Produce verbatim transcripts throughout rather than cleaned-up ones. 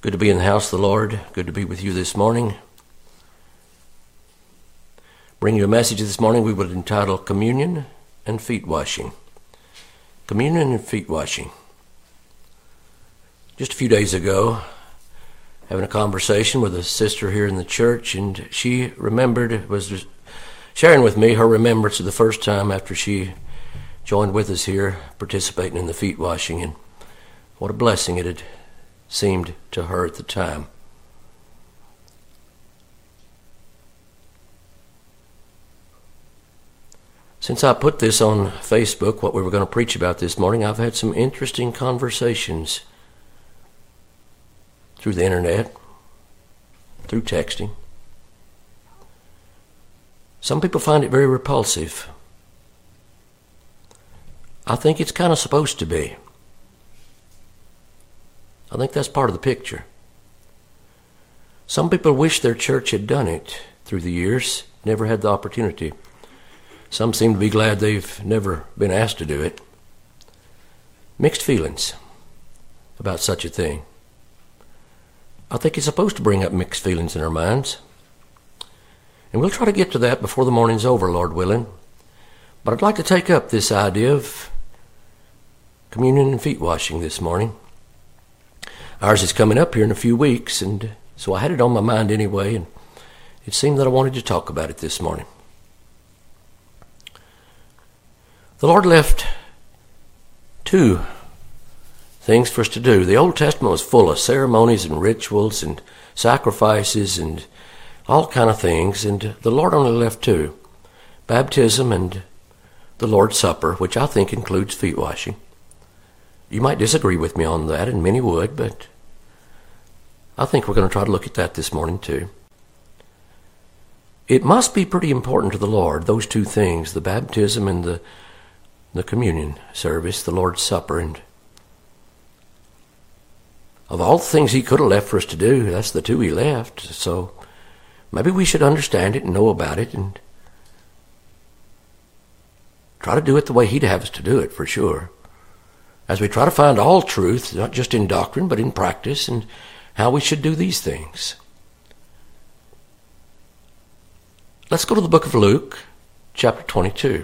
Good to be in the house of the Lord. Good to be with you this morning. Bring you a message this morning we would entitle Communion and Feet Washing. Communion and Feet Washing. Just a few days ago, having a conversation with a sister here in the church, and she remembered, was sharing with me her remembrance of the first time after she joined with us here, participating in the feet washing, and what a blessing it had seemed to her at the time. Since I put this on Facebook, what we were going to preach about this morning, I've had some interesting conversations through the internet, through texting. Some people find it very repulsive. I think it's kind of supposed to be. I think that's part of the picture. Some people wish their church had done it through the years, never had the opportunity. Some seem to be glad they've never been asked to do it. Mixed feelings about such a thing. I think it's supposed to bring up mixed feelings in our minds. And we'll try to get to that before the morning's over, Lord willing. But I'd like to take up this idea of communion and feet washing this morning. Ours is coming up here in a few weeks, and so I had it on my mind anyway, and it seemed that I wanted to talk about it this morning. The Lord left two things for us to do. The Old Testament was full of ceremonies and rituals and sacrifices and all kind of things, and the Lord only left two: baptism and the Lord's Supper, which I think includes feet washing. You might disagree with me on that, and many would, but I think we're going to try to look at that this morning too. It must be pretty important to the Lord, those two things, the baptism and the, the communion service, the Lord's Supper. And of all the things he could have left for us to do, that's the two he left. So maybe we should understand it and know about it and try to do it the way he'd have us to do it, for sure. As we try to find all truth, not just in doctrine, but in practice, and how we should do these things. Let's go to the book of Luke, chapter twenty-two.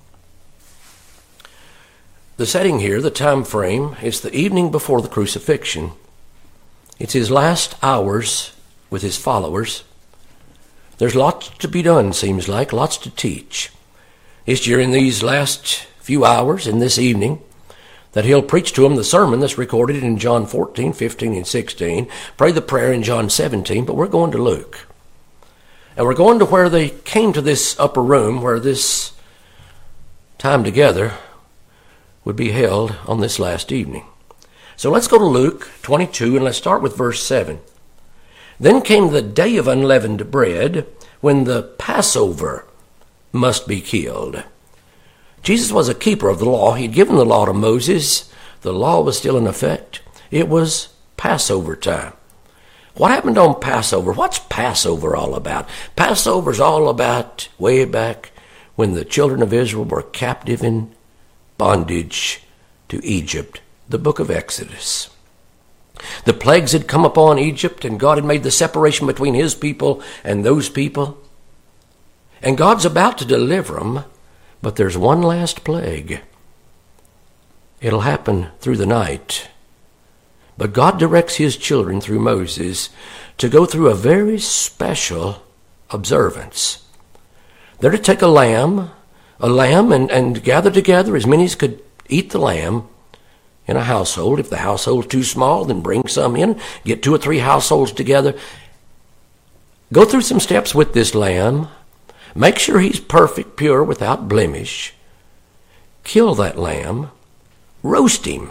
The setting here, the time frame, is the evening before the crucifixion. It's his last hours with his followers. There's lots to be done, seems like, lots to teach. It's during these last few hours, in this evening, that he'll preach to them the sermon that's recorded in John fourteen, fifteen, and sixteen. Pray the prayer in John seventeen, but we're going to Luke. And we're going to where they came to this upper room, where this time together would be held on this last evening. So let's go to Luke twenty-two, and let's start with verse seven. Then came the day of unleavened bread, when the Passover must be killed. Jesus was a keeper of the law. He'd given the law to Moses. The law was still in effect. It was Passover time. What happened on Passover? What's Passover all about? Passover's all about way back when the children of Israel were captive in bondage to Egypt, the book of Exodus. The plagues had come upon Egypt, and God had made the separation between his people and those people. And God's about to deliver them. But there's one last plague. It'll happen through the night. But God directs his children through Moses to go through a very special observance. They're to take a lamb, a lamb, and, and gather together as many as could eat the lamb in a household. If the household's too small, then bring some in. Get two or three households together. Go through some steps with this lamb. Make sure he's perfect, pure, without blemish. Kill that lamb. Roast him.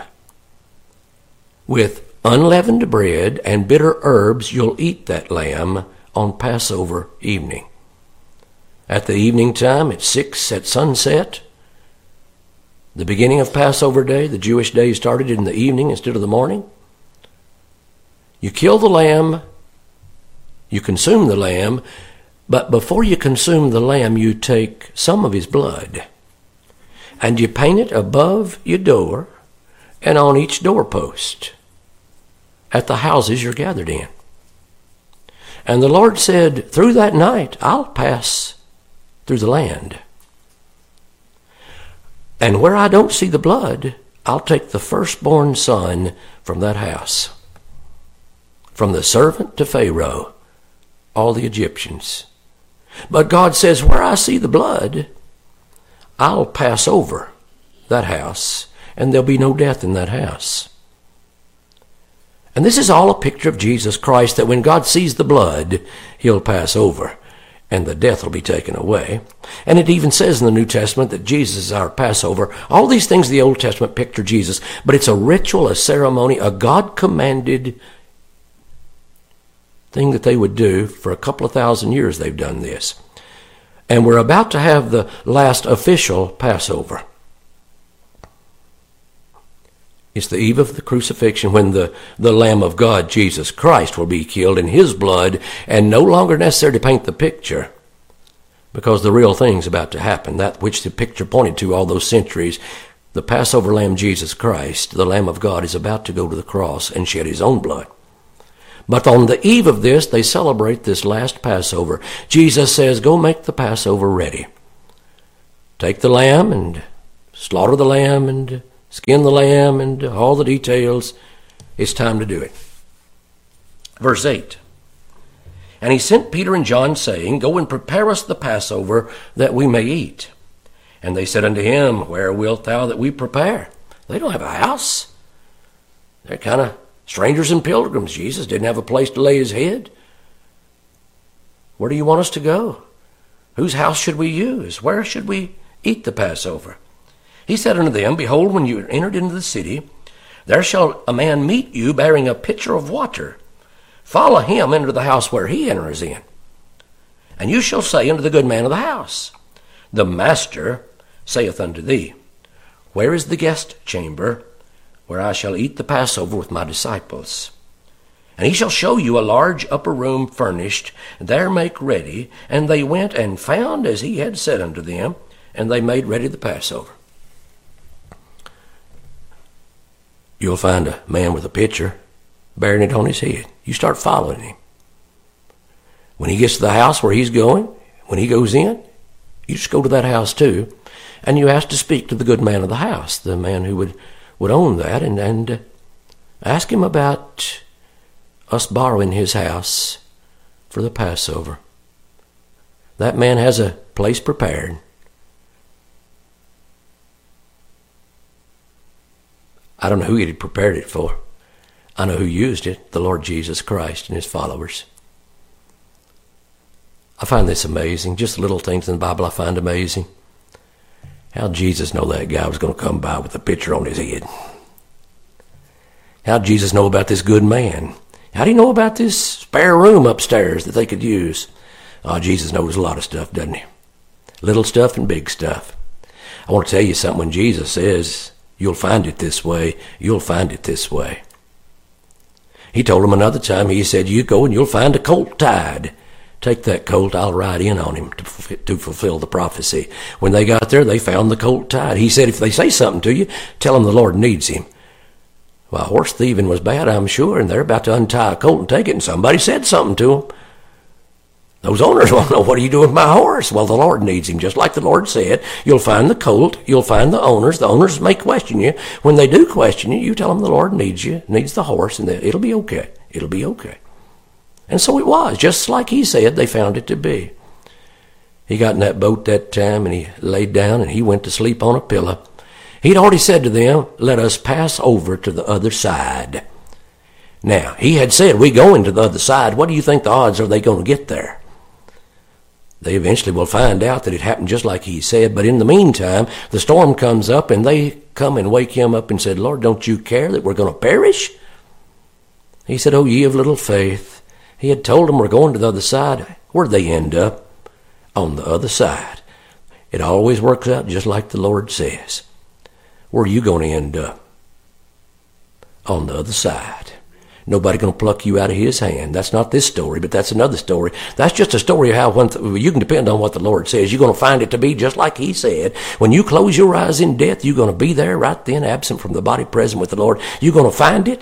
With unleavened bread and bitter herbs, you'll eat that lamb on Passover evening. At the evening time, at six at sunset, the beginning of Passover day, the Jewish day started in the evening instead of the morning. You kill the lamb. You consume the lamb. But before you consume the lamb, you take some of his blood and you paint it above your door and on each doorpost. at the houses you're gathered in. And the Lord said, through that night, I'll pass through the land. And where I don't see the blood, I'll take the firstborn son from that house. From the servant to Pharaoh, all the Egyptians. But God says, where I see the blood, I'll pass over that house, and there'll be no death in that house. And this is all a picture of Jesus Christ, that when God sees the blood, he'll pass over, and the death will be taken away. And it even says in the New Testament that Jesus is our Passover. All these things in the Old Testament picture Jesus, but it's a ritual, a ceremony, a God-commanded thing that they would do. For a couple of thousand years they've done this. And we're about to have the last official Passover. It's the eve of the crucifixion, when the, the Lamb of God, Jesus Christ, will be killed in his blood, and no longer necessary to paint the picture, because the real thing's about to happen, that which the picture pointed to all those centuries. The Passover Lamb, Jesus Christ, the Lamb of God, is about to go to the cross and shed his own blood. But on the eve of this, they celebrate this last Passover. Jesus says, go make the Passover ready. Take the lamb and slaughter the lamb and skin the lamb and all the details. It's time to do it. Verse eight. And he sent Peter and John, saying, go and prepare us the Passover, that we may eat. And they said unto him, where wilt thou that we prepare? They don't have a house. They're kind of strangers and pilgrims. Jesus didn't have a place to lay his head. Where do you want us to go? Whose house should we use? Where should we eat the Passover? He said unto them, behold, when you are entered into the city, there shall a man meet you bearing a pitcher of water. Follow him into the house where he enters in. And you shall say unto the good man of the house, the master saith unto thee, where is the guest chamber, where I shall eat the Passover with my disciples? And he shall show you a large upper room furnished, there make ready. And they went and found as he had said unto them, and they made ready the Passover. You'll find a man with a pitcher, bearing it on his head. You start following him. When he gets to the house where he's going, when he goes in, you just go to that house too, and you ask to speak to the good man of the house, the man who would, would own that, and, and uh, ask him about us borrowing his house for the Passover. That man has a place prepared. I don't know who he had prepared it for. I know who used it, the Lord Jesus Christ and his followers. I find this amazing. Just little things in the Bible I find amazing. How did Jesus know that guy was going to come by with a pitcher on his head? How did Jesus know about this good man? How do you know about this spare room upstairs that they could use? Oh, Jesus knows a lot of stuff, doesn't he? Little stuff and big stuff. I want to tell you something. When Jesus says, you'll find it this way, you'll find it this way. He told him another time, he said, you go and you'll find a colt tied. Take that colt, I'll ride in on him to, to fulfill the prophecy. When they got there, they found the colt tied. He said, if they say something to you, tell them the Lord needs him. Well, horse thieving was bad, I'm sure, and they're about to untie a colt and take it, and somebody said something to them. Those owners want to know, what are you doing with my horse? Well, the Lord needs him, just like the Lord said. You'll find the colt, you'll find the owners. The owners may question you. When they do question you, you tell them the Lord needs you, needs the horse, and it'll be okay. It'll be okay. And so it was, just like he said they found it to be. He got in that boat that time, and he laid down, and he went to sleep on a pillow. He'd already said to them, let us pass over to the other side. Now, he had said, we going to the other side. What do you think the odds are they going to get there? They eventually will find out that it happened just like he said. But in the meantime, the storm comes up, and they come and wake him up and said, Lord, don't you care that we're going to perish? He said, oh, ye of little faith. He had told them we're going to the other side. Where'd they end up? On the other side. It always works out just like the Lord says. Where are you going to end up? On the other side. Nobody going to pluck you out of his hand. That's not this story, but that's another story. That's just a story of how one th- you can depend on what the Lord says. You're going to find it to be just like he said. When you close your eyes in death, you're going to be there right then, absent from the body, present with the Lord. You're going to find it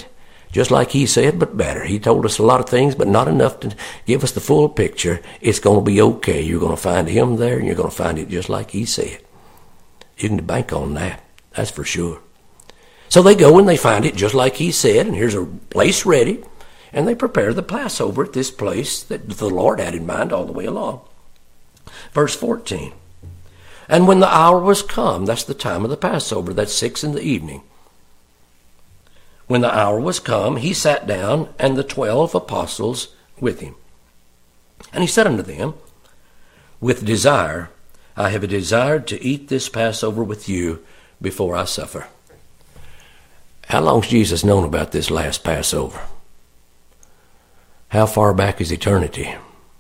Just like he said, but better. He told us a lot of things, but not enough to give us the full picture. It's going to be okay. You're going to find him there, and you're going to find it just like he said. You can bank on that. That's for sure. So they go and they find it just like he said, and here's a place ready, and they prepare the Passover at this place that the Lord had in mind all the way along. Verse fourteen. And when the hour was come, that's the time of the Passover, that's six in the evening. When the hour was come, he sat down, and the twelve apostles with him. And he said unto them, With desire I have desired to eat this Passover with you before I suffer. How long's Jesus known about this last Passover? How far back is eternity?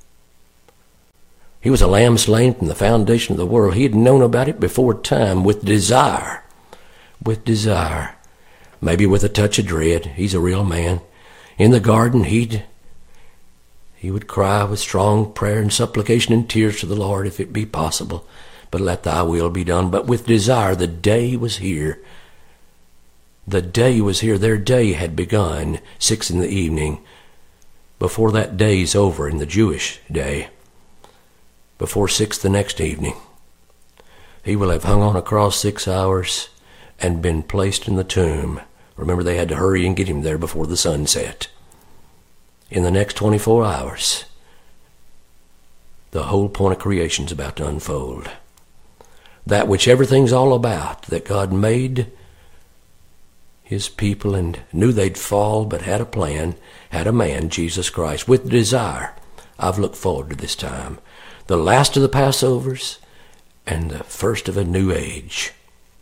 He was a lamb slain from the foundation of the world. He had known about it before time with desire. With desire. Maybe with a touch of dread. He's a real man. In the garden, he'd, he would cry with strong prayer and supplication and tears to the Lord, if it be possible. But let thy will be done. But with desire, the day was here. The day was here. Their day had begun, six in the evening. Before that day's over in the Jewish day, before six the next evening, he will have hung on a cross six hours and been placed in the tomb. Remember, they had to hurry and get him there before the sun set. In the next twenty-four hours, the whole point of creation's about to unfold. That which everything's all about, that God made his people and knew they'd fall, but had a plan, had a man, Jesus Christ, with desire. I've looked forward to this time. The last of the Passovers and the first of a new age.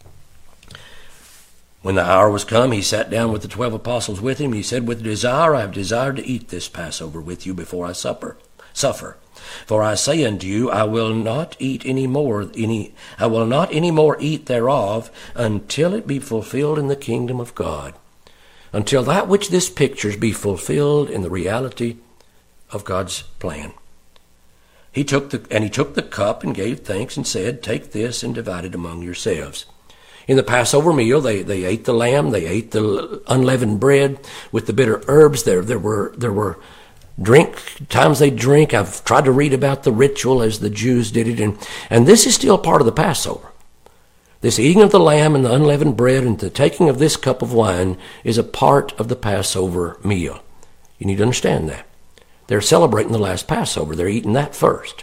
When the hour was come, he sat down with the twelve apostles with him. He said, With desire I have desired to eat this Passover with you before I supper, suffer. For I say unto you, I will not eat any more, any, I will not any more eat thereof until it be fulfilled in the kingdom of God. Until that which this pictures be fulfilled in the reality of God's plan. He took the, and he took the cup and gave thanks and said, Take this and divide it among yourselves. In the Passover meal, they, they ate the lamb, they ate the unleavened bread with the bitter herbs. There, there were, there were drink, times they drink. I've tried to read about the ritual as the Jews did it. And, and this is still part of the Passover. This eating of the lamb and the unleavened bread and the taking of this cup of wine is a part of the Passover meal. You need to understand that. They're celebrating the last Passover. They're eating that first.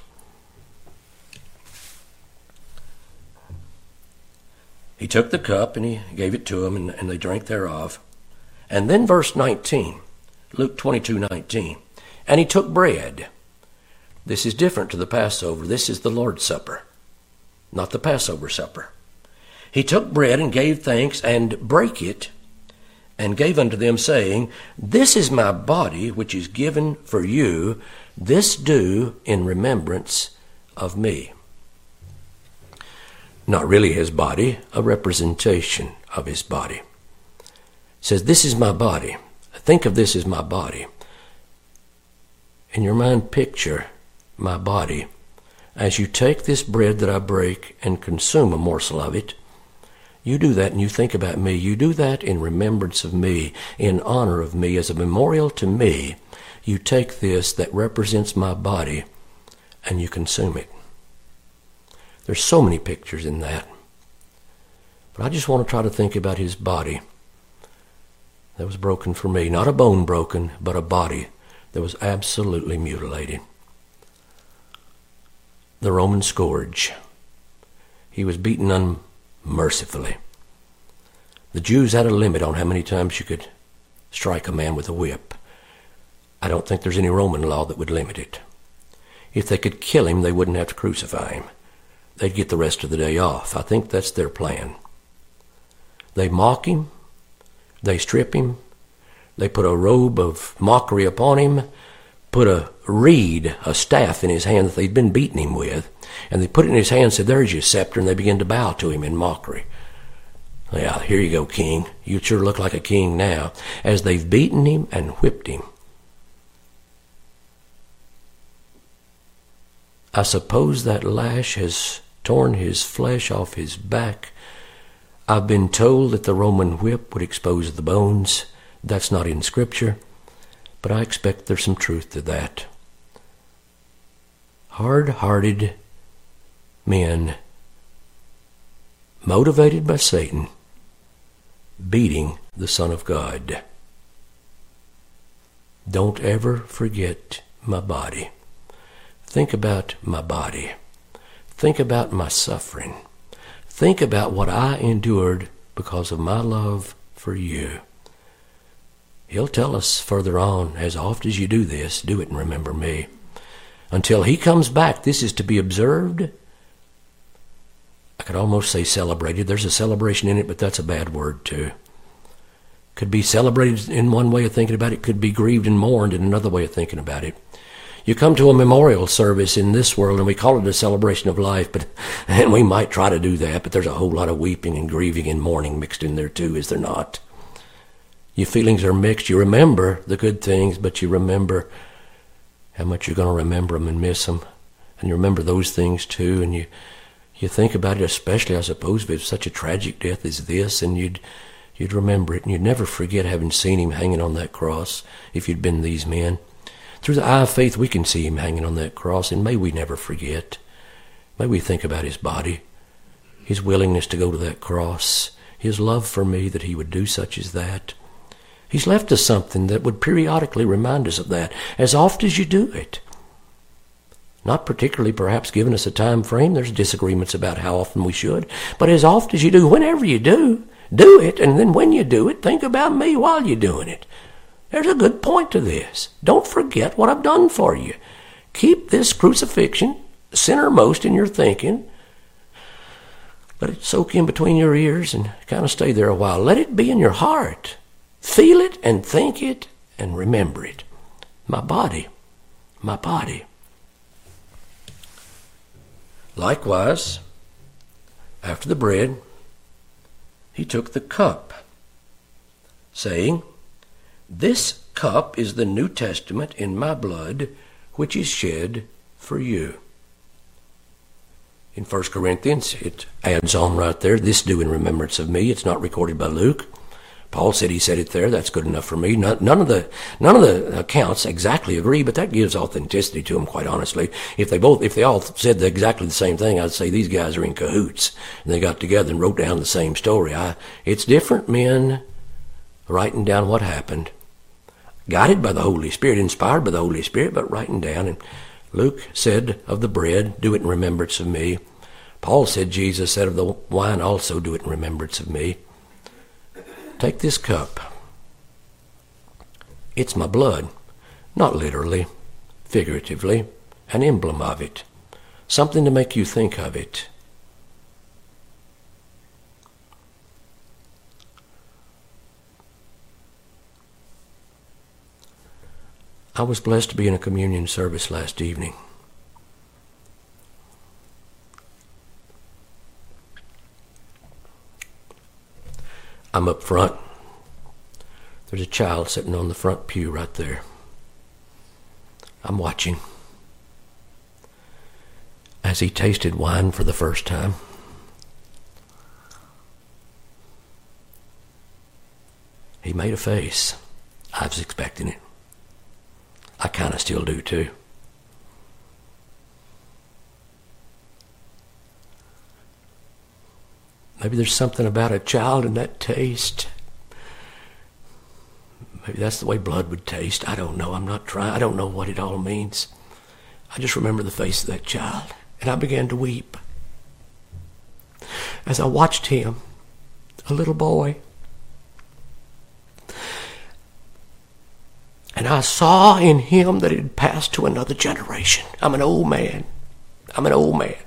He took the cup and he gave it to them, and, and they drank thereof. And then verse nineteen, Luke twenty-two nineteen. And he took bread. This is different to the Passover. This is the Lord's Supper, not the Passover supper. He took bread and gave thanks and brake it and gave unto them, saying, This is my body which is given for you. This do in remembrance of me. Not really his body, a representation of his body. It says, This is my body. Think of this as my body. In your mind, picture my body. As you take this bread that I break and consume a morsel of it, you do that and you think about me. You do that in remembrance of me, in honor of me, as a memorial to me. You take this that represents my body and you consume it. There's so many pictures in that. But I just want to try to think about his body that was broken for me. Not a bone broken, but a body that was absolutely mutilated. The Roman scourge. He was beaten unmercifully. The Jews had a limit on how many times you could strike a man with a whip. I don't think there's any Roman law that would limit it. If they could kill him, they wouldn't have to crucify him. They'd get the rest of the day off. I think that's their plan. They mock him. They strip him. They put a robe of mockery upon him, put a reed, a staff in his hand that they'd been beating him with, and they put it in his hand and said, There's your scepter, and they began to bow to him in mockery. Yeah, here you go, king. You sure look like a king now. As they've beaten him and whipped him. I suppose that lash has torn his flesh off his back. I've been told that the Roman whip would expose the bones. That's not in Scripture, but I expect there's some truth to that. Hard-hearted men, motivated by Satan, beating the Son of God. Don't ever forget my body. Think about my body. Think about my suffering. Think about what I endured because of my love for you. He'll tell us further on, as oft as you do this, do it and remember me. Until he comes back, this is to be observed. I could almost say celebrated. There's a celebration in it, but that's a bad word too. Could be celebrated in one way of thinking about it, could be grieved and mourned in another way of thinking about it. You come to a memorial service in this world, and we call it a celebration of life, but and we might try to do that, but there's a whole lot of weeping and grieving and mourning mixed in there too, is there not? Your feelings are mixed. You remember the good things, but you remember how much you're going to remember them and miss them. And you remember those things too, and you you think about it, especially, I suppose, if it's such a tragic death as this, and you'd you'd remember it, and you'd never forget having seen him hanging on that cross if you'd been these men. Through the eye of faith, we can see him hanging on that cross, and may we never forget. May we think about his body, his willingness to go to that cross, his love for me that he would do such as that. He's left us something that would periodically remind us of that, as oft as you do it. Not particularly perhaps giving us a time frame. There's disagreements about how often we should. But as oft as you do, whenever you do, do it. And then when you do it, think about me while you're doing it. There's a good point to this. Don't forget what I've done for you. Keep this crucifixion centermost in your thinking. Let it soak in between your ears and kind of stay there a while. Let it be in your heart. Feel it and think it and remember it. My body, my body. Likewise, after the bread, he took the cup, saying, "This cup is the New Testament in my blood, which is shed for you." In First Corinthians, it adds on right there, "This do in remembrance of me." It's not recorded by Luke. Paul said he said it there. That's good enough for me. None, none of the none of the accounts exactly agree, but that gives authenticity to them, quite honestly. If they both, if they all said exactly the same thing, I'd say these guys are in cahoots, and they got together and wrote down the same story. I, it's different men writing down what happened, guided by the Holy Spirit, inspired by the Holy Spirit, but writing down. And Luke said of the bread, "Do it in remembrance of me." Paul said, Jesus said of the wine also, "Do it in remembrance of me." Take this cup. It's my blood, not literally, figuratively, an emblem of it, something to make you think of it. I was blessed to be in a communion service last evening. I'm up front. There's a child sitting on the front pew right there. I'm watching as he tasted wine for the first time. He made a face. I was expecting it. I kind of still do too. Maybe there's something about a child and that taste. Maybe that's the way blood would taste. I don't know. I'm not trying. I don't know what it all means. I just remember the face of that child, and I began to weep as I watched him, a little boy. And I saw in him that it had passed to another generation. I'm an old man. I'm an old man.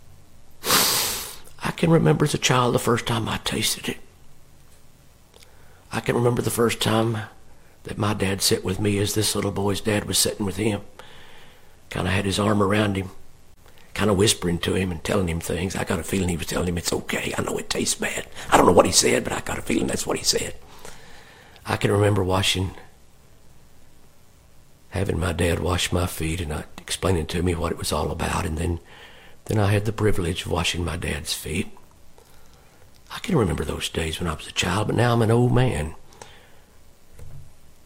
I can remember as a child the first time I tasted it. I can remember the first time that my dad sat with me as this little boy's dad was sitting with him. Kind of had his arm around him, kind of whispering to him and telling him things. I got a feeling he was telling him it's okay. I know it tastes bad. I don't know what he said, but I got a feeling that's what he said. I can remember washing, having my dad wash my feet and not explaining to me what it was all about, and then Then I had the privilege of washing my dad's feet. I can remember those days when I was a child, but now I'm an old man.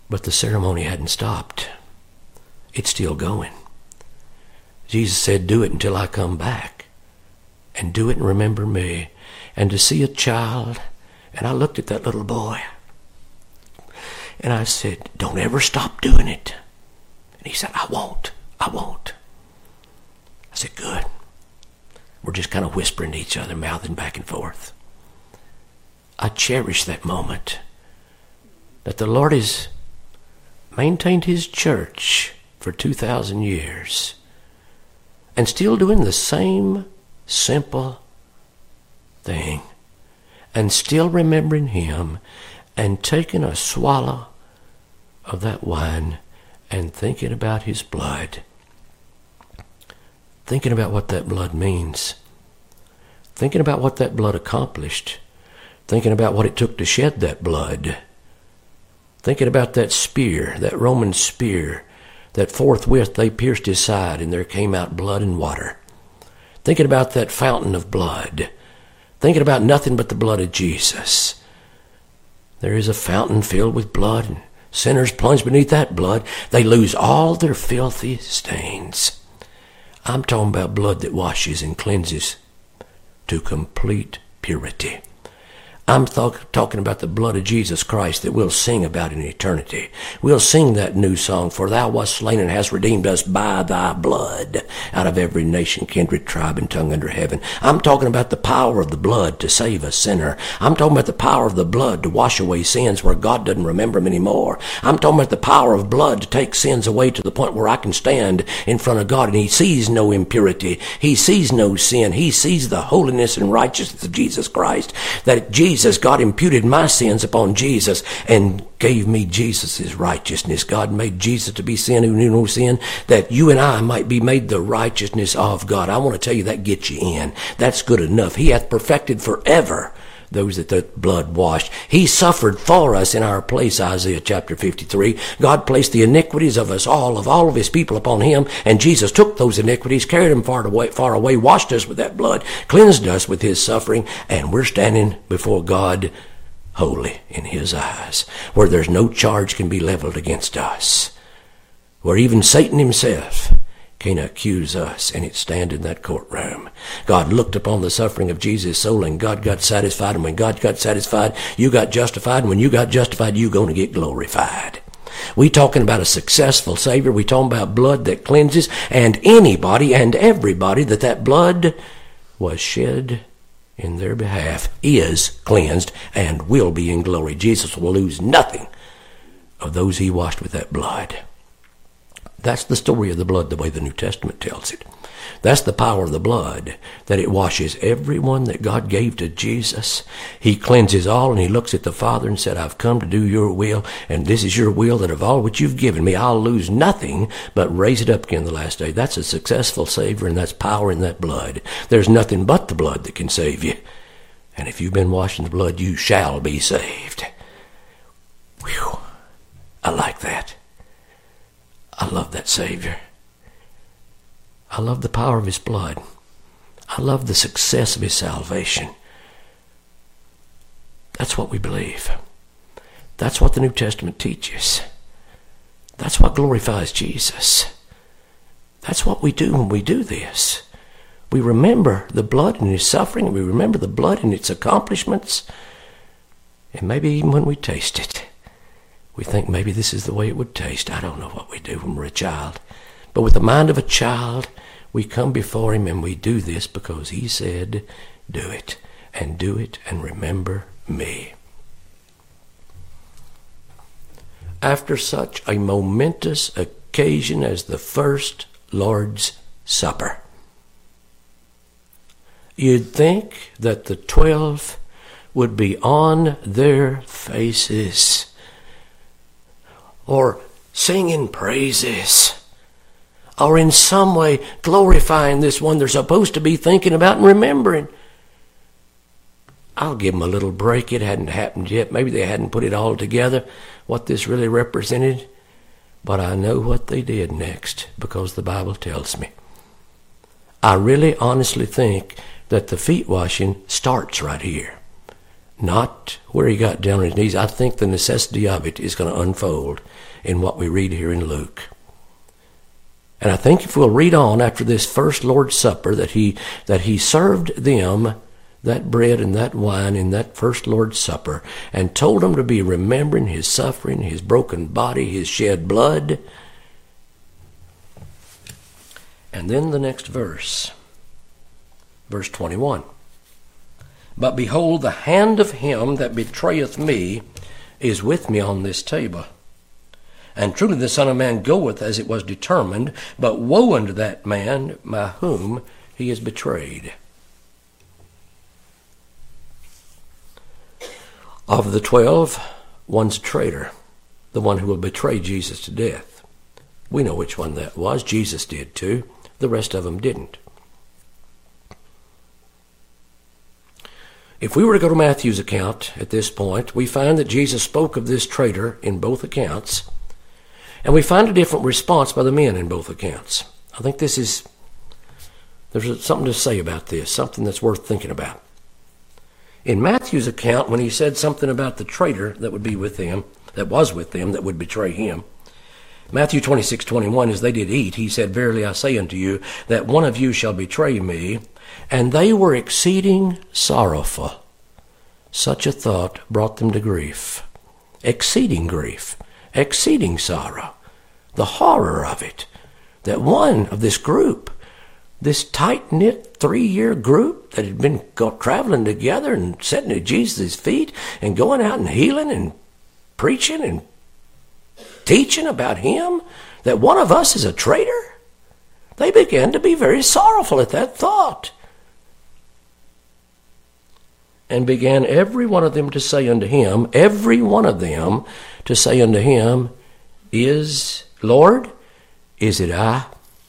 But the ceremony hadn't stopped. It's still going. Jesus said, do it until I come back. And do it and remember me. And to see a child, and I looked at that little boy, and I said, don't ever stop doing it. And he said, I won't, I won't. I said, good. We're just kind of whispering to each other, mouthing back and forth. I cherish that moment that the Lord has maintained his church for two thousand years and still doing the same simple thing and still remembering him and taking a swallow of that wine and thinking about his blood. Thinking about what that blood means. Thinking about what that blood accomplished. Thinking about what it took to shed that blood. Thinking about that spear, that Roman spear, that forthwith they pierced his side and there came out blood and water. Thinking about that fountain of blood. Thinking about nothing but the blood of Jesus. There is a fountain filled with blood, and sinners plunge beneath that blood. They lose all their filthy stains. I'm talking about blood that washes and cleanses to complete purity. I'm th- talking about the blood of Jesus Christ that we'll sing about in eternity. We'll sing that new song, for thou wast slain and hast redeemed us by thy blood out of every nation, kindred, tribe, and tongue under heaven. I'm talking about the power of the blood to save a sinner. I'm talking about the power of the blood to wash away sins where God doesn't remember them anymore. I'm talking about the power of blood to take sins away to the point where I can stand in front of God and he sees no impurity. He sees no sin. He sees the holiness and righteousness of Jesus Christ. That Jesus Jesus, God imputed my sins upon Jesus and gave me Jesus' righteousness. God made Jesus to be sin who knew no sin, that you and I might be made the righteousness of God. I want to tell you that gets you in. That's good enough. He hath perfected forever those that the blood washed. He suffered for us in our place, Isaiah chapter fifty-three. God placed the iniquities of us all, of all of his people upon him, and Jesus took those iniquities, carried them far away, far away, washed us with that blood, cleansed us with his suffering, and we're standing before God holy in his eyes, where there's no charge can be leveled against us, where even Satan himself can't accuse us, and it stand in that courtroom. God looked upon the suffering of Jesus' soul, and God got satisfied, and when God got satisfied, you got justified, and when you got justified, you going to get glorified. We talking about a successful Savior. We talking about blood that cleanses, and anybody and everybody that that blood was shed in their behalf is cleansed and will be in glory. Jesus will lose nothing of those he washed with that blood. That's the story of the blood, the way the New Testament tells it. That's the power of the blood, that it washes everyone that God gave to Jesus. He cleanses all, and he looks at the Father and said, I've come to do your will, and this is your will, that of all which you've given me, I'll lose nothing, but raise it up again the last day. That's a successful Savior, and that's power in that blood. There's nothing but the blood that can save you. And if you've been washed in the blood, you shall be saved. Whew. I like that. I love that Savior. I love the power of his blood. I love the success of his salvation. That's what we believe. That's what the New Testament teaches. That's what glorifies Jesus. That's what we do when we do this. We remember the blood and his suffering, and we remember the blood and its accomplishments. And maybe even when we taste it, we think maybe this is the way it would taste. I don't know what we do when we're a child. But with the mind of a child, we come before him and we do this because he said, do it, and do it, and remember me. After such a momentous occasion as the first Lord's Supper, you'd think that the twelve would be on their faces, or singing praises, or in some way glorifying this one they're supposed to be thinking about and remembering. I'll give them a little break. It hadn't happened yet. Maybe they hadn't put it all together, what this really represented. But I know what they did next, because the Bible tells me. I really honestly think that the feet washing starts right here. not where he got down on his knees. I think the necessity of it is going to unfold in what we read here in Luke. And I think if we'll read on after this first Lord's Supper, that he that he served them that bread and that wine in that first Lord's Supper and told them to be remembering his suffering, his broken body, his shed blood. And then the next verse, verse twenty-one. But behold, the hand of him that betrayeth me is with me on this table. And truly the Son of Man goeth as it was determined, but woe unto that man by whom he is betrayed. Of the twelve, one's a traitor, the one who will betray Jesus to death. We know which one that was. Jesus did too. The rest of them didn't. If we were to go to Matthew's account at this point, we find that Jesus spoke of this traitor in both accounts, and we find a different response by the men in both accounts. I think this is, there's something to say about this, something that's worth thinking about. In Matthew's account, when he said something about the traitor that would be with them, that was with them, that would betray him, Matthew twenty-six twenty-one, as they did eat, he said, Verily I say unto you, that one of you shall betray me. And they were exceeding sorrowful. Such a thought brought them to grief. Exceeding grief. Exceeding sorrow. The horror of it. That one of this group, this tight-knit three-year group that had been go, traveling together and sitting at Jesus' feet and going out and healing and preaching and teaching about him, that one of us is a traitor. They began to be very sorrowful at that thought. And began every one of them to say unto him, every one of them to say unto him, Is, Lord, is it I?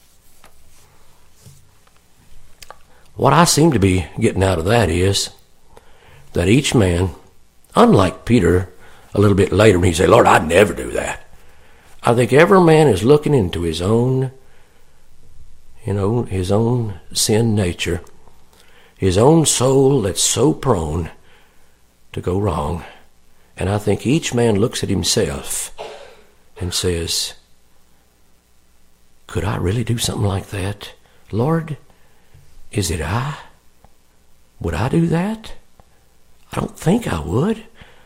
What I seem to be getting out of that is that each man, unlike Peter a little bit later when he said, Lord, I'd never do that. I think every man is looking into his own, you know, his own sin nature, his own soul that's so prone to go wrong. And I think each man looks at himself and says, could I really do something like that? Lord, is it I? Would I do that? I don't think I would.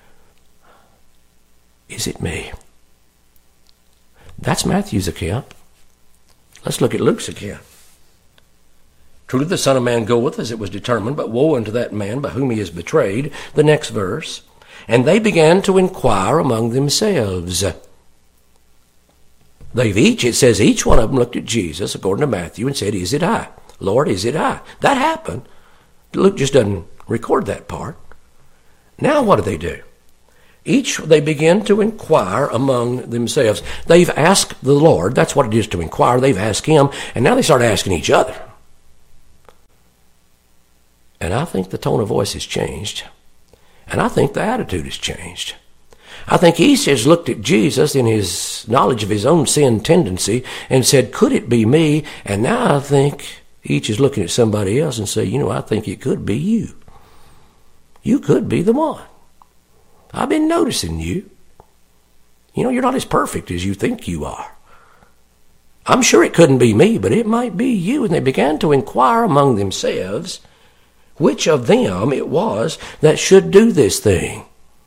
Is it me? That's Matthew's account. Let's look at Luke's account. Truly the Son of Man goeth as it was determined, but woe unto that man by whom he is betrayed. The next verse. And they began to inquire among themselves. They've each, it says, each one of them looked at Jesus, according to Matthew, and said, Is it I? Lord, is it I? That happened. Luke just doesn't record that part. Now what do they do? Each, they begin to inquire among themselves. They've asked the Lord. That's what it is to inquire. They've asked him, and now they start asking each other. And I think the tone of voice has changed. And I think the attitude has changed. I think each has looked at Jesus in his knowledge of his own sin tendency and said, could it be me? And now I think each is looking at somebody else and say, you know, I think it could be you. You could be the one. I've been noticing you. You know, you're not as perfect as you think you are. I'm sure it couldn't be me, but it might be you. And they began to inquire among themselves which of them it was that should do this thing.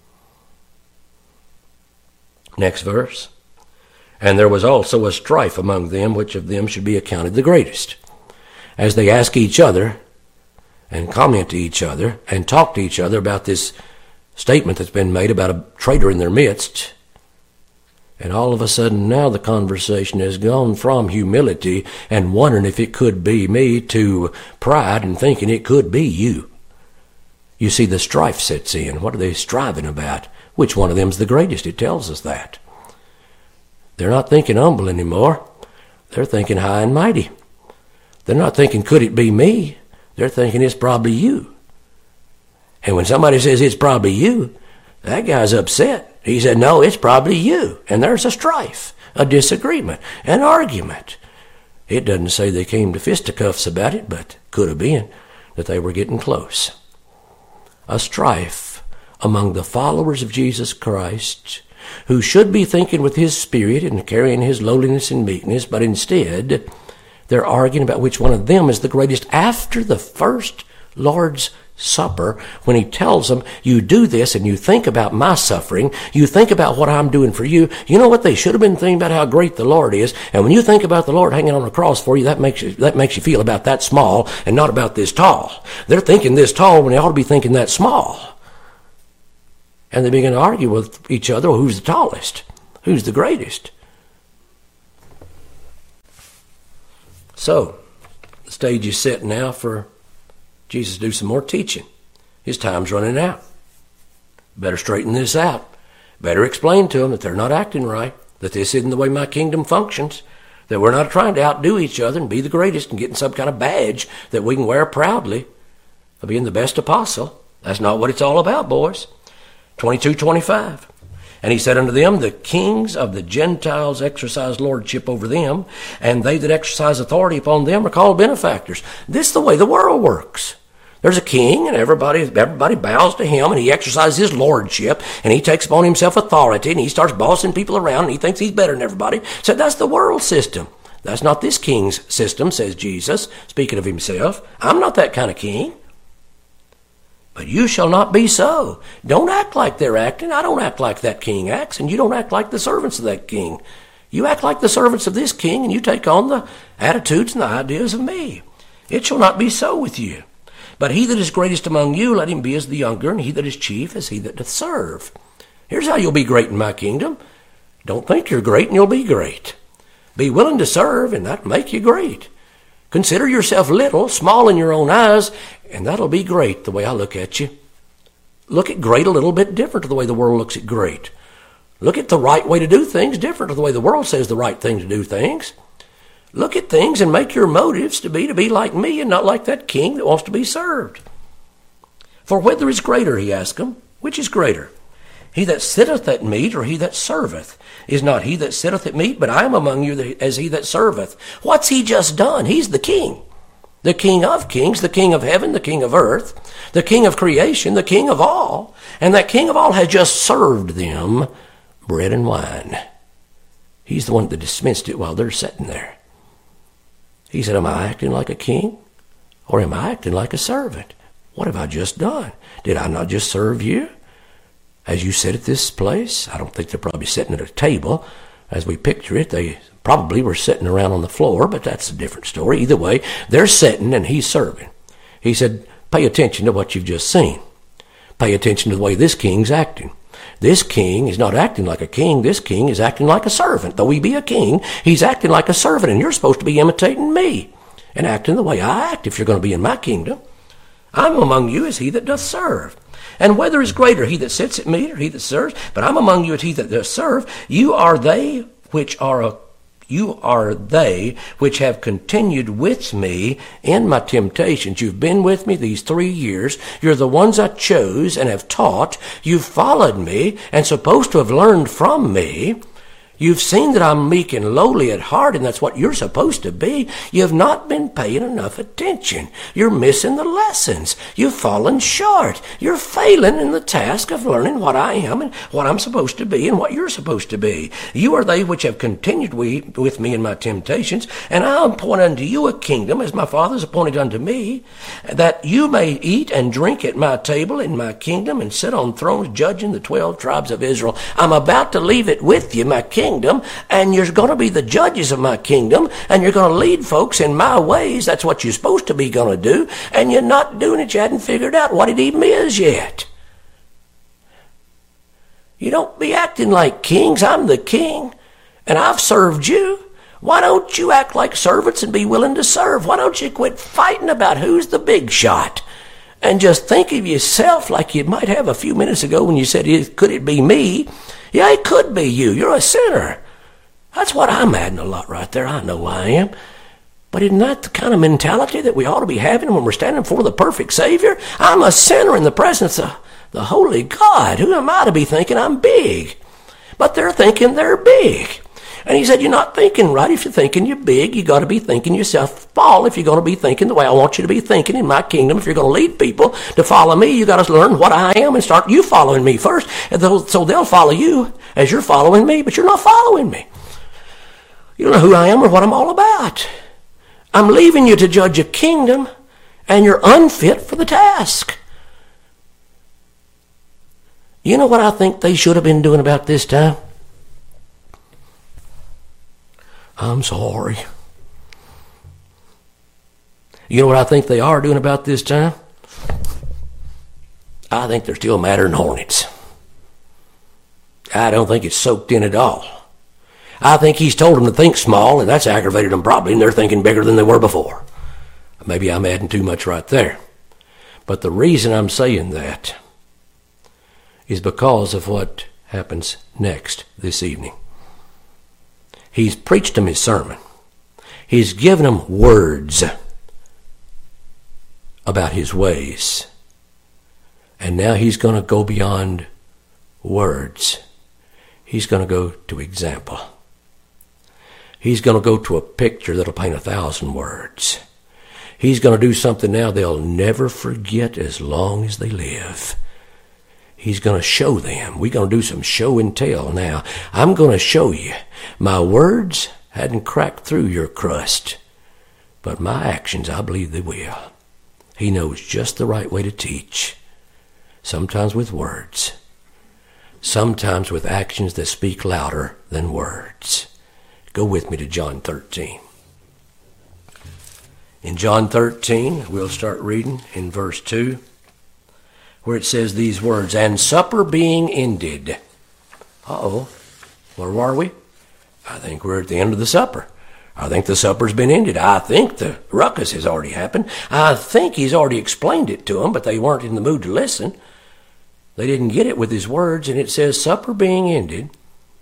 Next verse. And there was also a strife among them, which of them should be accounted the greatest. As they ask each other and comment to each other and talk to each other about this statement that's been made about a traitor in their midst. And all of a sudden now the conversation has gone from humility and wondering if it could be me to pride and thinking it could be you. You see, the strife sets in. What are they striving about? Which one of them's the greatest? It tells us that. They're not thinking humble anymore. They're thinking high and mighty. They're not thinking, could it be me? They're thinking it's probably you. And when somebody says it's probably you, that guy's upset. He said, no, it's probably you. And there's a strife, a disagreement, an argument. It doesn't say they came to fisticuffs about it, but could have been that they were getting close. A strife among the followers of Jesus Christ, who should be thinking with his spirit and carrying his lowliness and meekness, but instead they're arguing about which one of them is the greatest after the first Lord's Supper, when he tells them, you do this and you think about my suffering, you think about what I'm doing for you. You know what? They should have been thinking about how great the Lord is. And when you think about the Lord hanging on the cross for you, that makes you, that makes you feel about that small and not about this tall. They're thinking this tall when they ought to be thinking that small. And they begin to argue with each other, well, who's the tallest? Who's the greatest? So, the stage is set now for Jesus to do some more teaching. His time's running out. Better straighten this out. Better explain to them that they're not acting right, that this isn't the way my kingdom functions, that we're not trying to outdo each other and be the greatest and getting some kind of badge that we can wear proudly for being the best apostle. That's not what it's all about, boys. twenty-two twenty-five. And he said unto them, the kings of the Gentiles exercise lordship over them, and they that exercise authority upon them are called benefactors. This is the way the world works. There's a king, and everybody everybody bows to him, and he exercises his lordship, and he takes upon himself authority, and he starts bossing people around, and he thinks he's better than everybody. So that's the world system. That's not this king's system, says Jesus, speaking of himself. I'm not that kind of king. But you shall not be so. Don't act like they're acting. I don't act like that king acts, and you don't act like the servants of that king. You act like the servants of this king, and you take on the attitudes and the ideas of me. It shall not be so with you. But he that is greatest among you, let him be as the younger, and he that is chief as he that doth serve. Here's how you'll be great in my kingdom. Don't think you're great, and you'll be great. Be willing to serve, and that'll make you great. Consider yourself little, small in your own eyes, and that'll be great the way I look at you. Look at great a little bit different to the way the world looks at great. Look at the right way to do things different to the way the world says the right thing to do things. Look at things and make your motives to be to be like me and not like that king that wants to be served. For whether is greater, he asked them, which is greater? He that sitteth at meat or he that serveth? Is not he that sitteth at meat, but I am among you as he that serveth. What's he just done? He's the king. The king of kings, the king of heaven, the king of earth, the king of creation, the king of all. And that king of all has just served them bread and wine. He's the one that dispensed it while they're sitting there. He said, am I acting like a king? Or am I acting like a servant? What have I just done? Did I not just serve you? As you sit at this place, I don't think they're probably sitting at a table. As we picture it, they probably were sitting around on the floor, but that's a different story. Either way, they're sitting and he's serving. He said, pay attention to what you've just seen. Pay attention to the way this king's acting. This king is not acting like a king. This king is acting like a servant. Though he be a king, he's acting like a servant, and you're supposed to be imitating me and acting the way I act if you're going to be in my kingdom. I'm among you as he that doth serve. And whether is greater, he that sits at meat or he that serves? But I'm among you as he that doth serve. You are they which are a, you are they which have continued with me in my temptations. You've been with me these three years. You're the ones I chose and have taught. You've followed me and supposed to have learned from me. You've seen that I'm meek and lowly at heart, and that's what you're supposed to be. You've not been paying enough attention. You're missing the lessons. You've fallen short. You're failing in the task of learning what I am and what I'm supposed to be and what you're supposed to be. You are they which have continued with me in my temptations, and I'll appoint unto you a kingdom, as my Father's appointed unto me, that you may eat and drink at my table in my kingdom and sit on thrones judging the twelve tribes of Israel. I'm about to leave it with you, my kingdom. Kingdom, and you're going to be the judges of my kingdom, and you're going to lead folks in my ways. That's what you're supposed to be going to do, and you're not doing it. You hadn't figured out what it even is yet. You don't be acting like kings. I'm the king, and I've served you. Why don't you act like servants and be willing to serve? Why don't you quit fighting about who's the big shot and just think of yourself like you might have a few minutes ago when you said, could it be me? Yeah, it could be you. You're a sinner. That's what I'm adding a lot right there. I know I am. But isn't that the kind of mentality that we ought to be having when we're standing before the perfect Savior? I'm a sinner in the presence of the holy God. Who am I to be thinking I'm big? But they're thinking they're big. And he said, you're not thinking right. If you're thinking you're big, you got to be thinking yourself small. If you're going to be thinking the way I want you to be thinking in my kingdom, if you're going to lead people to follow me, you got to learn what I am and start you following me first. And so they'll follow you as you're following me, but you're not following me. You don't know who I am or what I'm all about. I'm leaving you to judge a kingdom, and you're unfit for the task. You know what I think they should have been doing about this time? I'm sorry. You know what I think they are doing about this time? I think they're still madder than hornets. I don't think it's soaked in at all. I think he's told them to think small, and that's aggravated them probably, and they're thinking bigger than they were before. Maybe I'm adding too much right there. But the reason I'm saying that is because of what happens next this evening. He's preached them his sermon. He's given them words about his ways. And now he's going to go beyond words. He's going to go to example. He's going to go to a picture that'll paint a thousand words. He's going to do something now they'll never forget as long as they live. He's going to show them. We're going to do some show and tell now. I'm going to show you. My words hadn't cracked through your crust, but my actions, I believe they will. He knows just the right way to teach. Sometimes with words. Sometimes with actions that speak louder than words. Go with me to John thirteen. In John thirteen, we'll start reading in verse two, where it says these words, and supper being ended. Uh-oh, where are we? I think we're at the end of the supper. I think the supper's been ended. I think the ruckus has already happened. I think he's already explained it to them, but they weren't in the mood to listen. They didn't get it with his words, and it says, supper being ended,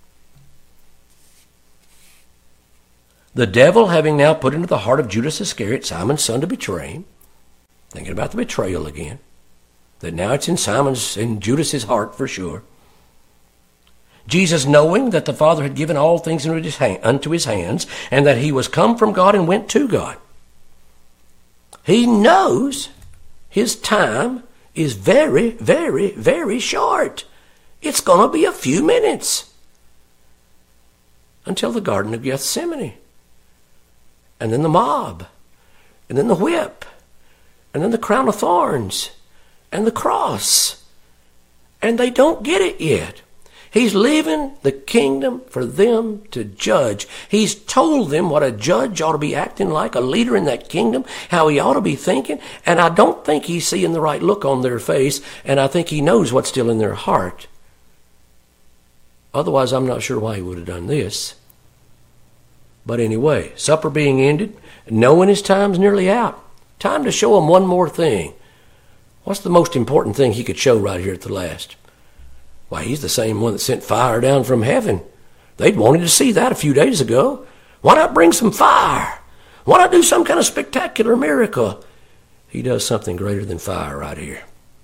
the devil having now put into the heart of Judas Iscariot, Simon's son, to betray him, thinking about the betrayal again, that now it's in Simon's, in Judas's heart for sure. Jesus, knowing that the Father had given all things into his hand, unto his hands, and that he was come from God and went to God. He knows his time is very, very, very short. It's going to be a few minutes until the Garden of Gethsemane. And then the mob, and then the whip, and then the crown of thorns, and the cross. And they don't get it yet. He's leaving the kingdom for them to judge. He's told them what a judge ought to be acting like, a leader in that kingdom, how he ought to be thinking. And I don't think he's seeing the right look on their face, and I think he knows what's still in their heart. Otherwise, I'm not sure why he would have done this. But anyway, supper being ended, knowing his time's nearly out. Time to show him one more thing. What's the most important thing he could show right here at the last? Why, he's the same one that sent fire down from heaven. They'd wanted to see that a few days ago. Why not bring some fire? Why not do some kind of spectacular miracle? He does something greater than fire right here.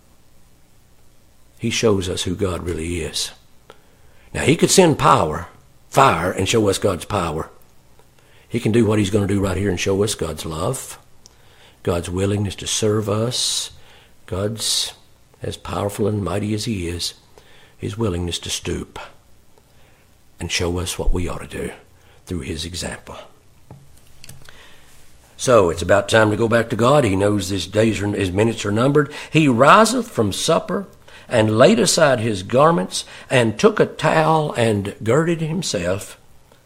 He shows us who God really is. Now, he could send power, fire, and show us God's power. He can do what he's going to do right here and show us God's love, God's willingness to serve us, God's, as powerful and mighty as he is, his willingness to stoop and show us what we ought to do through his example. So it's about time to go back to God. He knows his days are, his minutes are numbered. He riseth from supper and laid aside his garments and took a towel and girded himself.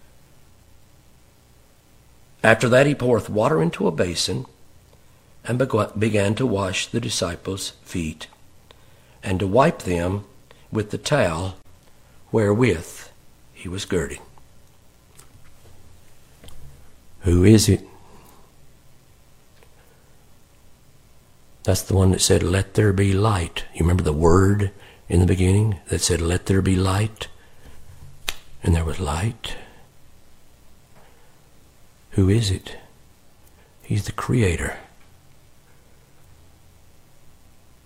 After that he poureth water into a basin and began to wash the disciples' feet and to wipe them with the towel wherewith he was girded. Who is it? That's the one that said, let there be light. You remember the word in the beginning that said, let there be light? And there was light. Who is it? He's the Creator.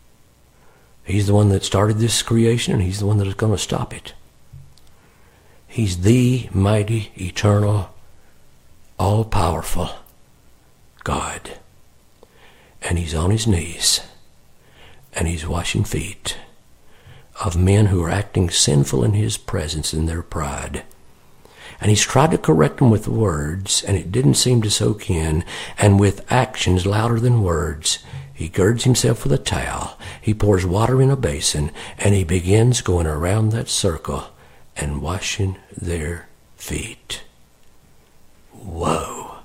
He's the one that started this creation, and he's the one that is going to stop it. He's the mighty, eternal, all-powerful God. And he's on his knees, and he's washing feet of men who are acting sinful in his presence in their pride. And he's tried to correct them with words, and it didn't seem to soak in. And with actions louder than words, he girds himself with a towel, he pours water in a basin, and he begins going around that circle and washing their feet. Whoa.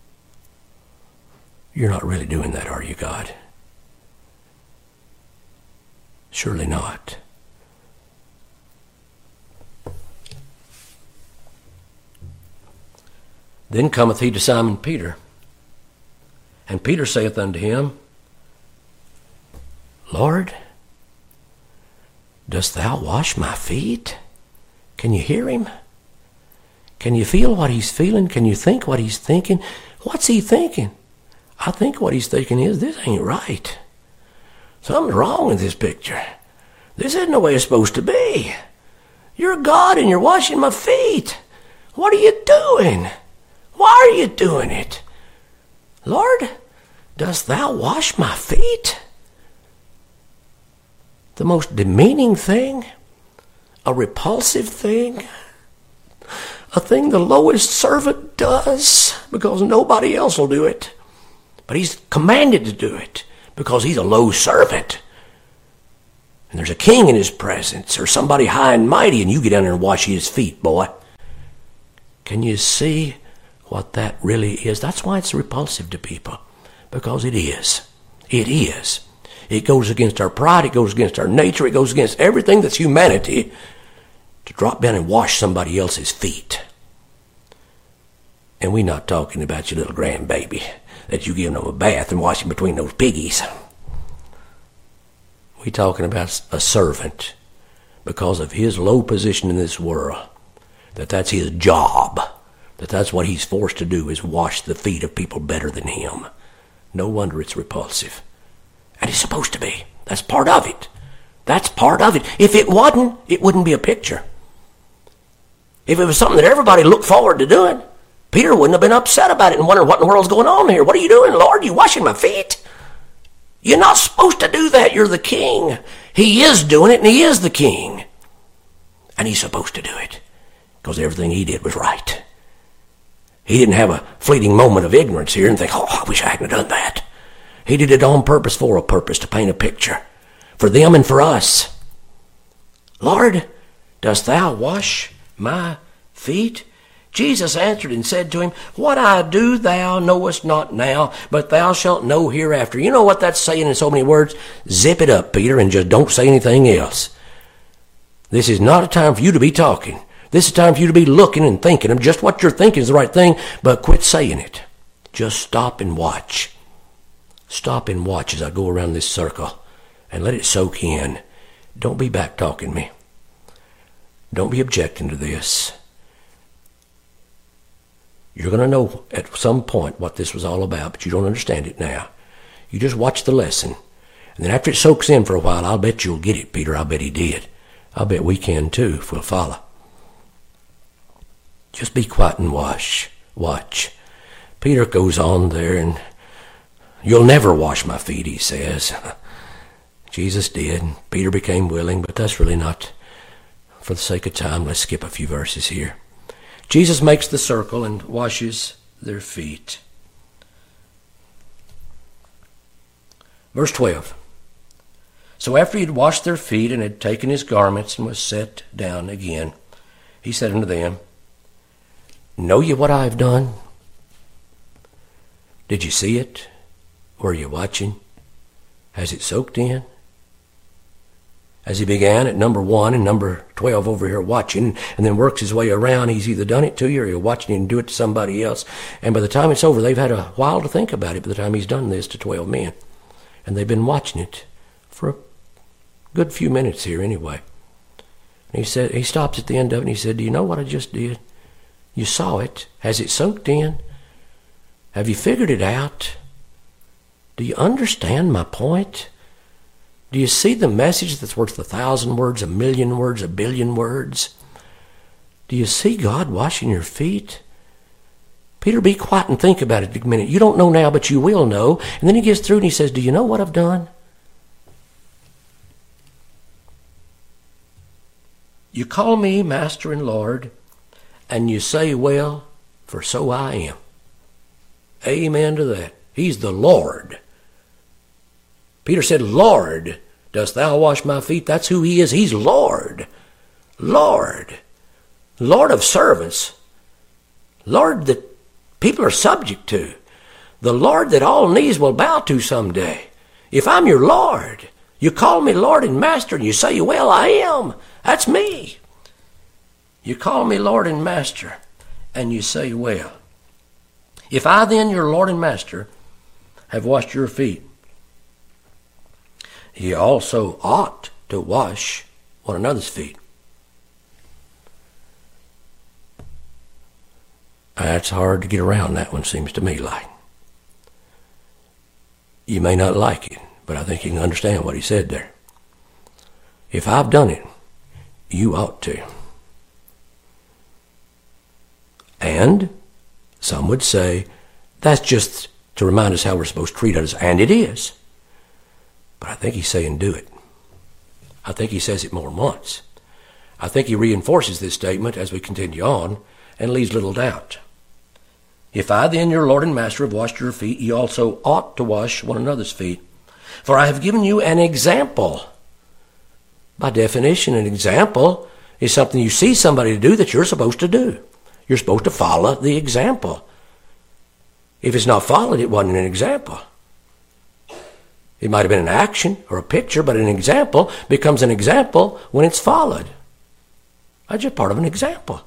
You're not really doing that, are you, God? Surely not. Then cometh he to Simon Peter, and Peter saith unto him, Lord, dost thou wash my feet? Can you hear him? Can you feel what he's feeling? Can you think what he's thinking? What's he thinking? I think what he's thinking is, this ain't right. Something's wrong with this picture. This isn't the way it's supposed to be. You're God and you're washing my feet. What are you doing? Why are you doing it? Lord, dost thou wash my feet? The most demeaning thing, a repulsive thing, a thing the lowest servant does because nobody else will do it. But he's commanded to do it because he's a low servant. And there's a king in his presence or somebody high and mighty, and you get down there and wash his feet, boy. Can you see what that really is? That's why it's repulsive to people, because it is. It is. It goes against our pride. It goes against our nature. It goes against everything that's humanity to drop down and wash somebody else's feet. And we're not talking about your little grandbaby that you give them a bath and wash him between those piggies. We're talking about a servant, because of his low position in this world, that that's his job. That that's what he's forced to do, is wash the feet of people better than him. No wonder it's repulsive. And it's supposed to be. That's part of it. That's part of it. If it wasn't, it wouldn't be a picture. If it was something that everybody looked forward to doing, Peter wouldn't have been upset about it and wondered what in the world's going on here. What are you doing, Lord? You washing my feet? You're not supposed to do that. You're the king. He is doing it, and he is the king. And he's supposed to do it because everything he did was right. He didn't have a fleeting moment of ignorance here and think, oh, I wish I hadn't done that. He did it on purpose, for a purpose, to paint a picture for them and for us. Lord, dost thou wash my feet? Jesus answered and said to him, What I do thou knowest not now, but thou shalt know hereafter. You know what that's saying in so many words? Zip it up, Peter, and just don't say anything else. This is not a time for you to be talking. This is a time for you to be looking and thinking of just what you're thinking is the right thing, but quit saying it. Just stop and watch. Stop and watch as I go around this circle and let it soak in. Don't be back talking me. Don't be objecting to this. You're going to know at some point what this was all about, but you don't understand it now. You just watch the lesson. And then after it soaks in for a while, I'll bet you'll get it, Peter. I'll bet he did. I'll bet we can too if we'll follow. Just be quiet and watch. Watch. Peter goes on there, and you'll never wash my feet, he says. Jesus did. Peter became willing, but that's really not for the sake of time. Let's skip a few verses here. Jesus makes the circle and washes their feet. Verse twelve. So after he had washed their feet and had taken his garments and was set down again, he said unto them, Know ye what I have done? Did you see it? Were you watching? Has it soaked in? As he began at number one and number twelve over here watching, and then works his way around, he's either done it to you or you're watching him do it to somebody else. And by the time it's over, they've had a while to think about it by the time he's done this to twelve men. And they've been watching it for a good few minutes here anyway. And he said, he stops at the end of it and he said, Do you know what I just did? You saw it. Has it soaked in? Have you figured it out? Do you understand my point? Do you see the message that's worth a thousand words, a million words, a billion words? Do you see God washing your feet? Peter, be quiet and think about it a minute. You don't know now, but you will know. And then he gets through and he says, do you know what I've done? You call me Master and Lord, and you say, well, for so I am. Amen to that. He's the Lord. Peter said, Lord, dost thou wash my feet? That's who he is. He's Lord. Lord. Lord of servants. Lord that people are subject to. The Lord that all knees will bow to someday. If I'm your Lord, you call me Lord and Master, and you say, well, I am. That's me. You call me Lord and Master, and you say, well, if I then, your Lord and Master, have washed your feet, ye also ought to wash one another's feet. That's hard to get around, that one, seems to me like. You may not like it, but I think you can understand what he said there. If I've done it, you ought to. And some would say, that's just to remind us how we're supposed to treat others, and it is. But I think he's saying do it. I think he says it more than once. I think he reinforces this statement as we continue on and leaves little doubt. If I then, your Lord and Master, have washed your feet, ye also ought to wash one another's feet. For I have given you an example. By definition, an example is something you see somebody do that you're supposed to do. You're supposed to follow the example. If it's not followed, it wasn't an example. It might have been an action or a picture, but an example becomes an example when it's followed. That's just part of an example.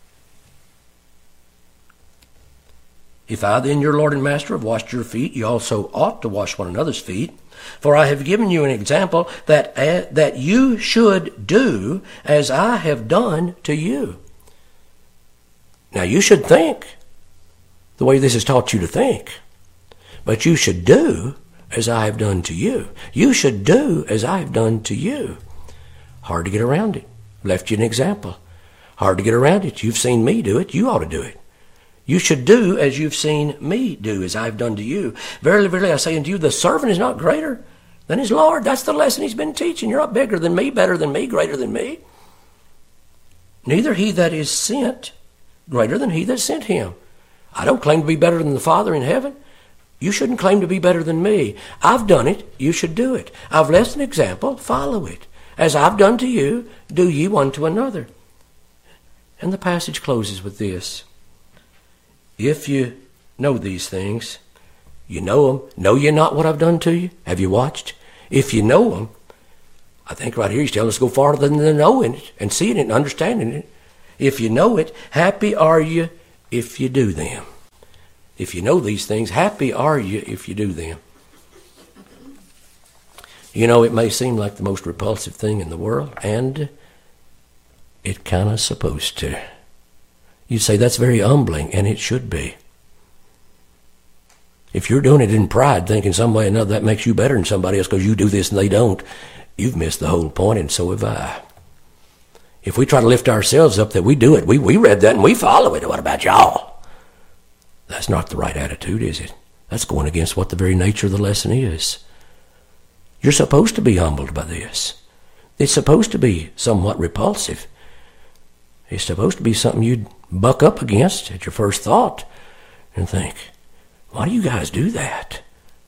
If I then, your Lord and Master, have washed your feet, ye also ought to wash one another's feet. For I have given you an example that, uh, that you should do as I have done to you. Now you should think the way this has taught you to think. But you should do as I have done to you. You should do as I have done to you. Hard to get around it. Left you an example. Hard to get around it. You've seen me do it. You ought to do it. You should do as you've seen me do, as I've done to you. Verily, verily, I say unto you, the servant is not greater than his Lord. That's the lesson he's been teaching. You're not bigger than me, better than me, greater than me. Neither he that is sent greater than he that sent him. I don't claim to be better than the Father in heaven. You shouldn't claim to be better than me. I've done it. You should do it. I've left an example. Follow it. As I've done to you, do ye one to another. And the passage closes with this. If you know these things, you know them. Know ye not what I've done to you? Have you watched? If you know them, I think right here he's telling us to go farther than the knowing it and seeing it and understanding it. If you know it, happy are you if you do them. If you know these things, happy are you if you do them. You know, it may seem like the most repulsive thing in the world, and it kind of supposed to. You say that's very humbling, and it should be. If you're doing it in pride, thinking some way or another that makes you better than somebody else because you do this and they don't, you've missed the whole point, and so have I. If we try to lift ourselves up that we do it, we, we read that and we follow it. What about y'all? That's not the right attitude, is it? That's going against what the very nature of the lesson is. You're supposed to be humbled by this. It's supposed to be somewhat repulsive. It's supposed to be something you'd buck up against at your first thought and think, why do you guys do that?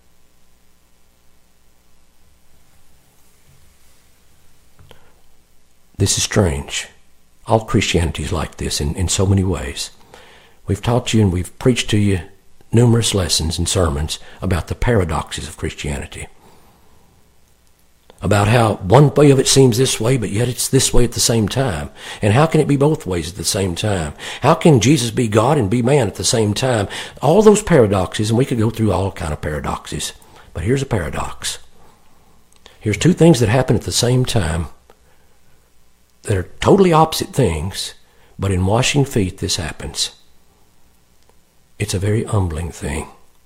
This is strange. All Christianity is like this in, in so many ways. We've taught you and we've preached to you numerous lessons and sermons about the paradoxes of Christianity. About how one way of it seems this way, but yet it's this way at the same time. And how can it be both ways at the same time? How can Jesus be God and be man at the same time? All those paradoxes, and we could go through all kind of paradoxes. But here's a paradox. Here's two things that happen at the same time that are totally opposite things, but in washing feet this happens. It's a very humbling thing.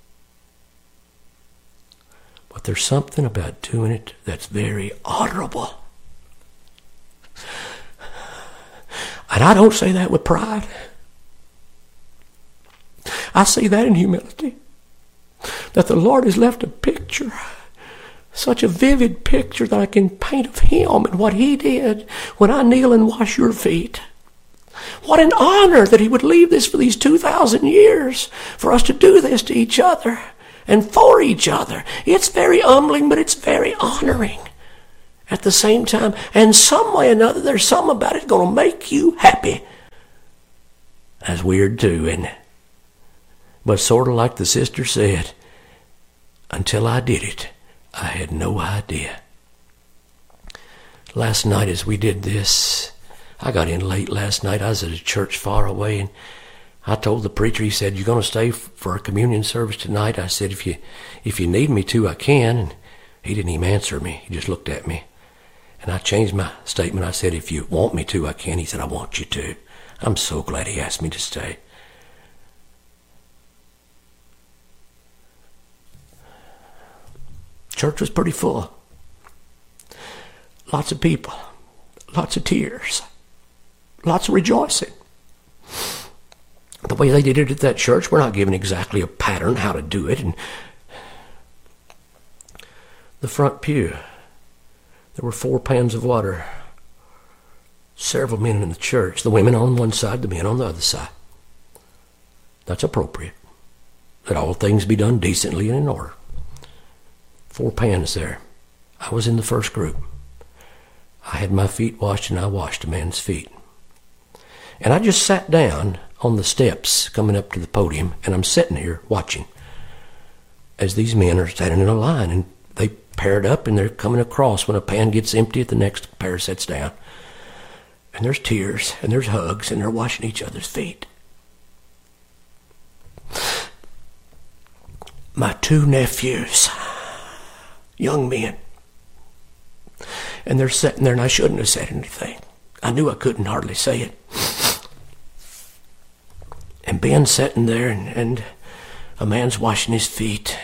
But there's something about doing it that's very honorable. And I don't say that with pride. I say that in humility. That the Lord has left a picture, such a vivid picture that I can paint of Him and what He did when I kneel and wash your feet. What an honor that He would leave this for these two thousand years, for us to do this to each other and for each other. It's very humbling, but it's very honoring at the same time. And some way or another, there's something about it going to make you happy. That's weird too, isn't it? But sort of like the sister said, until I did it, I had no idea. Last night as we did this, I got in late last night. I was at a church far away, and I told the preacher, he said, "You going to stay for a communion service tonight?" I said, if you if you need me to, I can. And he didn't even answer me. He just looked at me. And I changed my statement. I said, "If you want me to, I can." He said, "I want you to." I'm so glad he asked me to stay. Church was pretty full. Lots of people. Lots of tears. Lots of rejoicing. The way they did it at that church, we're not given exactly a pattern how to do it. And the front pew, there were four pans of water. Several men in the church. The women on one side, the men on the other side. That's appropriate. That all things be done decently and in order. Four pans there. I was in the first group. I had my feet washed and I washed a man's feet. And I just sat down on the steps coming up to the podium, and I'm sitting here watching as these men are standing in a line, and they paired up and they're coming across. When a pan gets empty, the next pair sits down. And there's tears and there's hugs and they're washing each other's feet. My two nephews, young men, and they're sitting there, and I shouldn't have said anything. I knew I couldn't hardly say it. And Ben's sitting there, and, and a man's washing his feet.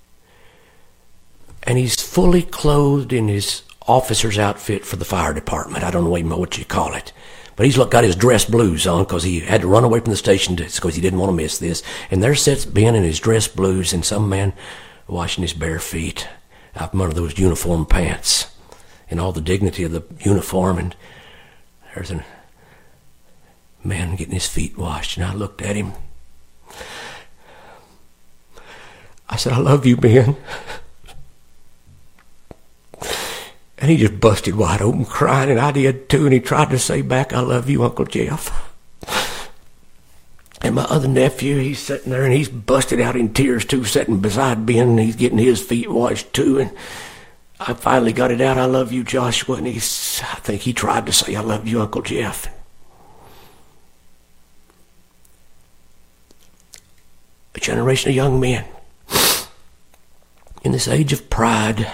And he's fully clothed in his officer's outfit for the fire department. I don't know even what you call it. But he's got his dress blues on because he had to run away from the station because he didn't want to miss this. And there sits Ben in his dress blues and some man washing his bare feet out from under those uniform pants. In all the dignity of the uniform, and there's a man getting his feet washed, and I looked at him. I said, "I love you, Ben." And he just busted wide open crying, and I did too, and he tried to say back, "I love you, Uncle Jeff." And my other nephew, he's sitting there, and he's busted out in tears too, sitting beside Ben, and he's getting his feet washed too, and I finally got it out, "I love you, Joshua," and he's, I think he tried to say, "I love you, Uncle Jeff." A generation of young men in this age of pride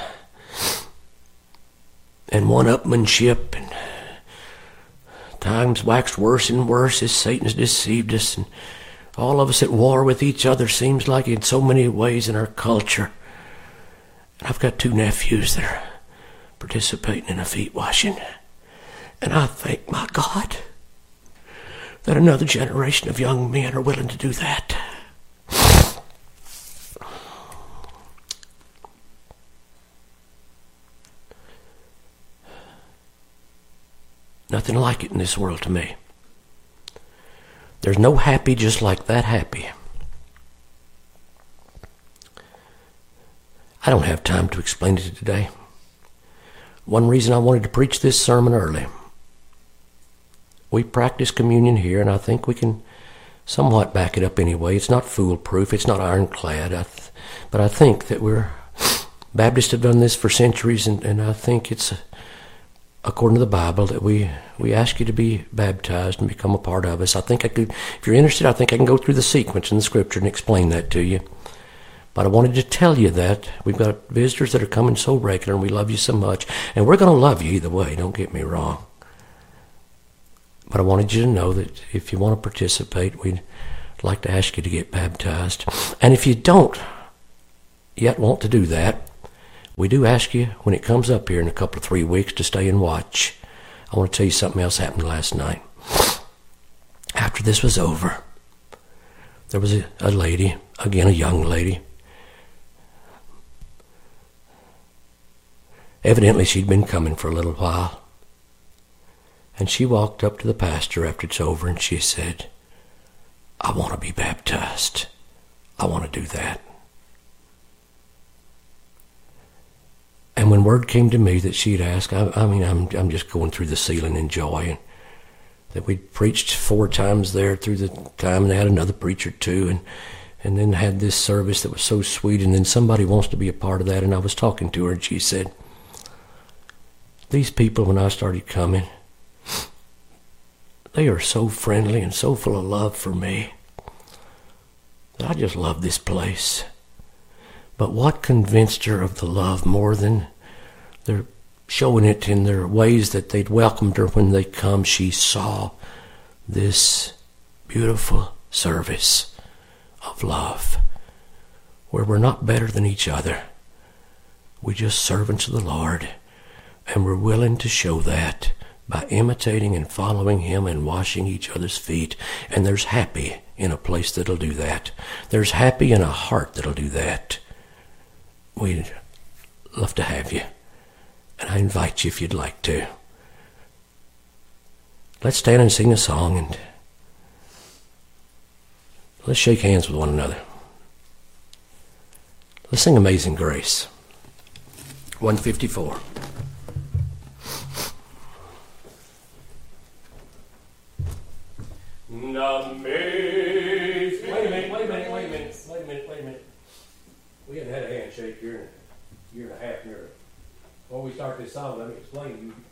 and one-upmanship, and times waxed worse and worse as Satan has deceived us, and all of us at war with each other, seems like, in so many ways in our culture. I've got two nephews that are participating in a feet washing. And I thank my God that another generation of young men are willing to do that. Nothing like it in this world to me. There's no happy just like that happy. I don't have time to explain it today. One reason I wanted to preach this sermon early. We practice communion here, and I think we can somewhat back it up anyway. It's not foolproof. It's not ironclad. I th- but I think that we're... Baptists have done this for centuries, and, and I think it's, according to the Bible, that we, we ask you to be baptized and become a part of us. I think I could... If you're interested, I think I can go through the sequence in the Scripture and explain that to you. But I wanted to tell you that we've got visitors that are coming so regular, and we love you so much. And we're going to love you either way, don't get me wrong. But I wanted you to know that if you want to participate, we'd like to ask you to get baptized. And if you don't yet want to do that, we do ask you, when it comes up here in a couple of three weeks, to stay and watch. I want to tell you something else happened last night. after this was over, there was a, a lady, again a young lady. Evidently she'd been coming for a little while. And she walked up to the pastor after it's over and she said, I want to be baptized. I want to do that. And when word came to me that she'd asked, I, I mean, I'm I'm just going through the ceiling in joy. And that we'd preached four times there through the time, and they had another preacher too, and and then had this service that was so sweet, and then somebody wants to be a part of that. And I was talking to her, and she said, these people, when I started coming, they are so friendly and so full of love for me that I just love this place. But what convinced her of the love more than they're showing it in their ways that they'd welcomed her when they come, she saw this beautiful service of love where we're not better than each other. We're just servants of the Lord, and we're willing to show that by imitating and following him and washing each other's feet. And there's happy in a place that'll do that. There's happy in a heart that'll do that. We'd love to have you, and I invite you if you'd like to. Let's stand and sing a song, and let's shake hands with one another. Let's sing Amazing Grace. one fifty-four. Amazing. Wait a minute, wait a minute, wait a minute, wait a minute, wait a minute. We haven't had a handshake here in a year and a half. Near. Before we start this song, let me explain to you